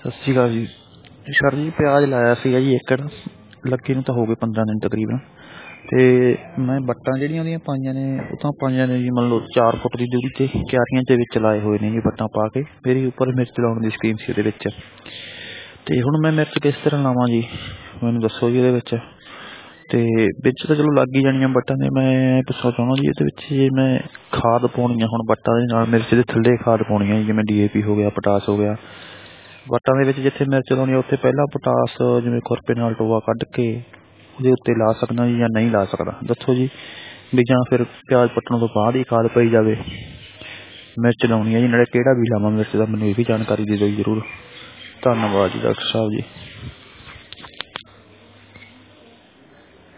ਸਤਿ ਸ਼੍ਰੀ ਅਕਾਲ ਜੀ। ਸਰ ਜੀ ਪਿਆਜ਼ ਲਾਇਆ ਸੀਗਾ ਜੀ ਏਕੜ, ਲੱਗੇ ਨੂੰ ਤਾਂ ਹੋ ਗਏ 15 ਦਿਨ ਤਕਰੀਬਨ। ਅਤੇ ਮੈਂ ਵੱਟਾਂ ਜਿਹੜੀਆਂ ਉਹਦੀਆਂ ਪਾਈਆਂ ਨੇ ਉਹ ਤਾਂ ਪਾਈਆਂ ਨੇ ਜੀ ਮੰਨ ਲਓ 4 ਫੁੱਟ ਦੀ ਦੂਰੀ 'ਤੇ ਕਿਆਰੀਆਂ ਦੇ ਵਿੱਚ ਲਾਏ ਹੋਏ ਨੇ ਜੀ ਵੱਟਾਂ ਪਾ ਕੇ। ਮੇਰੀ ਉੱਪਰ ਮਿਰਚ ਲਾਉਣ ਦੀ ਸਕੀਮ ਸੀ ਉਹਦੇ ਵਿੱਚ, ਅਤੇ ਹੁਣ ਮੈਂ ਮਿਰਚ ਕਿਸ ਤਰ੍ਹਾਂ ਲਾਵਾਂ ਜੀ, ਮੈਨੂੰ ਦੱਸੋ ਜੀ ਇਹਦੇ ਵਿੱਚ। ਅਤੇ ਵਿੱਚ ਤਾਂ ਚਲੋ ਲੱਗ ਹੀ ਜਾਣੀਆਂ ਵੱਟਾਂ ਦੇ। ਮੈਂ ਪੁੱਛਣਾ ਚਾਹੁੰਦਾ ਜੀ ਇਹਦੇ ਵਿੱਚ ਜੇ ਮੈਂ ਖਾਦ ਪਾਉਣੀ ਆ ਹੁਣ ਵੱਟਾਂ ਦੇ ਨਾਲ ਮਿਰਚ ਦੇ ਥੱਲੇ ਖਾਦ ਪਾਉਣੀ ਆ ਜੀ, ਜਿਵੇਂ DAP ਹੋ ਗਿਆ, ਪੋਟਾਸ ਹੋ ਗਿਆ। ਵੱਟਾਂ ਦੇ ਵਿੱਚ ਜਿੱਥੇ ਮਿਰਚ ਲਾਉਣੀ ਉੱਥੇ ਪਹਿਲਾਂ ਪੋਟਾਸ ਜਿਵੇਂ ਖੁਰਪੇ ਨਾਲ ਟੋਆ ਕੱਢ ਕੇ ਉਹਦੇ ਉੱਤੇ ਲਾ ਸਕਦਾ ਜੀ ਜਾਂ ਨਹੀਂ ਲਾ ਸਕਦਾ, ਦੱਸੋ ਜੀ। ਵੀ ਜਾਂ ਫਿਰ ਪਿਆਜ਼ ਪੱਟਣ ਤੋਂ ਬਾਅਦ ਹੀ ਖਾਦ ਪਈ ਜਾਵੇ। ਮਿਰਚ ਲਾਉਣੀ ਹੈ ਜੀ, ਨਾਲੇ ਕਿਹੜਾ ਬੀਜ ਲਾਵਾਂ ਮਿਰਚ ਦਾ, ਮੈਨੂੰ ਇਹ ਵੀ ਜਾਣਕਾਰੀ ਦੇ ਦਿਓ ਜੀ ਜ਼ਰੂਰ। ਧੰਨਵਾਦ ਜੀ ਡਾਕਟਰ ਸਾਹਿਬ ਜੀ।